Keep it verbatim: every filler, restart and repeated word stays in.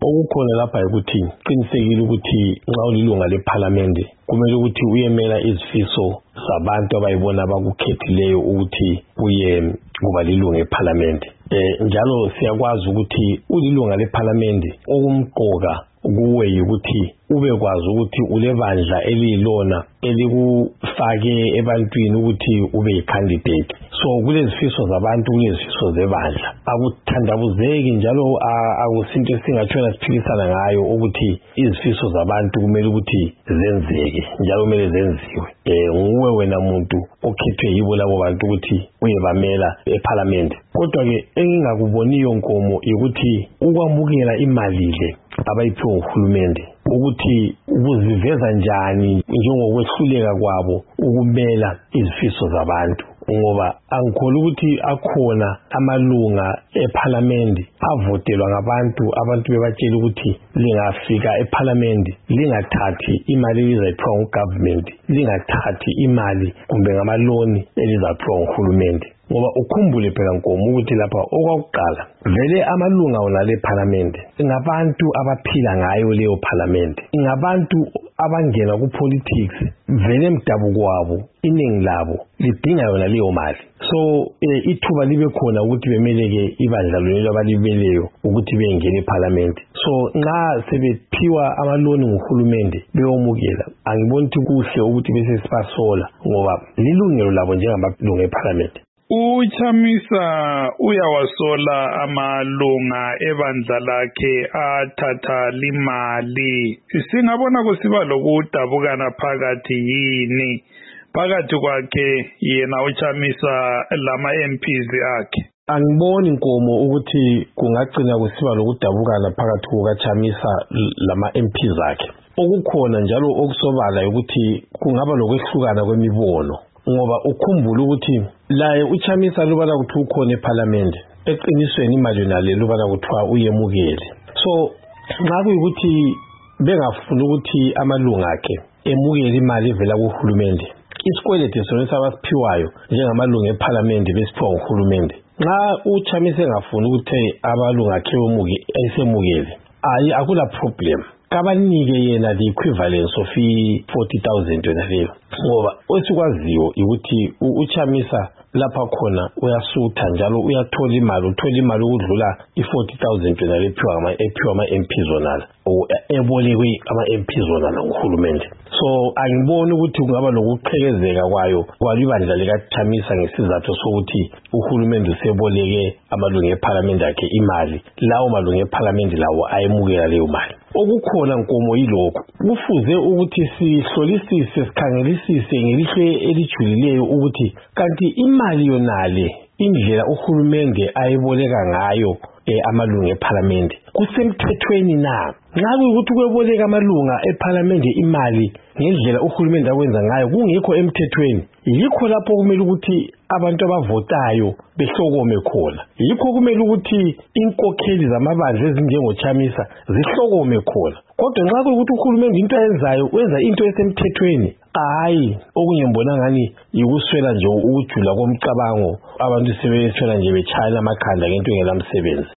okukhona lapha ukuthi qinisekile ukuthi nxa ulilunga leParliament kumele ukuthi uyemela izifiso zabantu abayibona abakukhethileyo ukuthi uye kuba lilunga leParliament. Eh njalo siyakwazi ukuthi ulilunga leParliament okumqoka kuwe ukuthi ube kwazi ukuthi ulebandla elilona elikufake ebantwini ukuthi ube yicandidate. So kulezifiso zabantu kulezifiso zebandla akuthandabuzeki njalo akusinto esingatshona siphikisana ngayo ukuthi izifiso zabantu kumele ukuthi zenzeke njalo kumele zenziwe. Eh nguwe wena muntu okhethwe yibo labo bantu ukuthi uyebamela eParliament. Kodwa ke engingakuboniyo Nkomo ukuthi ukwamukela imali le abayiphiwe uhulumende ukuthi ubuziveza njani njengokwehluleka kwabo ukumela izifiso zabantu, ngoba angikholwa ukuthi akhona amalunga eParliament avotelwa ngabantu abantu bebatshela ukuthi lingafika eParliament lingathathi imali elizayiphiwa ngugovernment, lingathathi imali kumbe ngamaloni elizaphiwa nguhulumende. Ngoba ukhumbule phela Nkomo ukuthi lapha okwakuqala vele amalunga wona leParliament ngabantu abaphila ngayo leyo Parliament, ngabantu abangena kupolitics vele emdabuko wabo iningi labo lidinga yona leyo mali. So e, ithuba libe khona ukuthi bemeleke ibandla lelo abalibeleyo ukuthi bengene eParliament. So nxa sebephiwa amaloni nguhulumende beyomukela angiboni ukuthi kuhle ukuthi bese sibasola ngoba lilungelo labo njengamalunga eParliament. Uchamisa uyawasola amalunga ebandla lakhe athatha limali. Singabona kusiba lokudabukana phakathi yini phakathi kwakhe yena Uchamisa lama M Ps akhe. Angiboni Nkomo ukuthi kungagcina kusiba lokudabukana phakathi kukaChamisa lama M Ps akhe. Okukhona njalo okusobala ukuthi kungaba lokwehlukana kwemibono, ngoba ukhumbula ukuthi laye uChamisa lubala ukuthi ukhona eParliament eqinisweni imali nale lubala kuthiwa uyemukele. So nxa kuyikuthi bengafuna ukuthi amalunga akhe emukele imali evela kuhulumende, isikweleti sona sabaphiwayo njengamalunga eParliament besiphiwa nguhulumende, nxa uChamisa engafuna ukuthi abalunga akhe emuke esemukele ayi akula problem, kabanike yena the equivalence of forty thousand yona leyo. Ngoba osikwaziyo ukuthi uChamisa lapha khona uyasutha njalo uyathola imali, uthola imali ukudlula i-forty thousand yona lephiwa ama ephiwa ama M P zonala o ebolekwe ama M P zonala nguhulumende. So angiboni ukuthi kungaba lokuqhekezeka kwayo kwalibandla likaChamisa ngesizathu sokuthi uhulumende useboleke amalunga eParliament akhe imali, lawo malunga eParliament lawo ayemukela leyo mali. Okukhona Nkomo yilokho kufuze ukuthi sihlolisise sikhangelisise ngelihlo elijulileyo ukuthi kanti imali yonale indlela uhulumende ayiboleka ngayo eh, amalunga eParliament kusemthethweni na? Nxa kuyikuthi kweboleka amalunga eParliament imali ngendlela uhulumende akwenza ngayo kungekho emthethweni, yikho lapho kumele ukuthi abantu abavotayo behlokome khona, yikho kumele ukuthi inkokheli zamabandla ezinjengoChamisa zihlokome khona. Kodwa nxa kuyikuthi uhulumende into ayenzayo wenza into esemthethweni, hayi okunye ngibona ngani yikuswela nje ukujula komcabango, abantu sebeswela nje betshayela amakhanda ngento engelamsebenzi.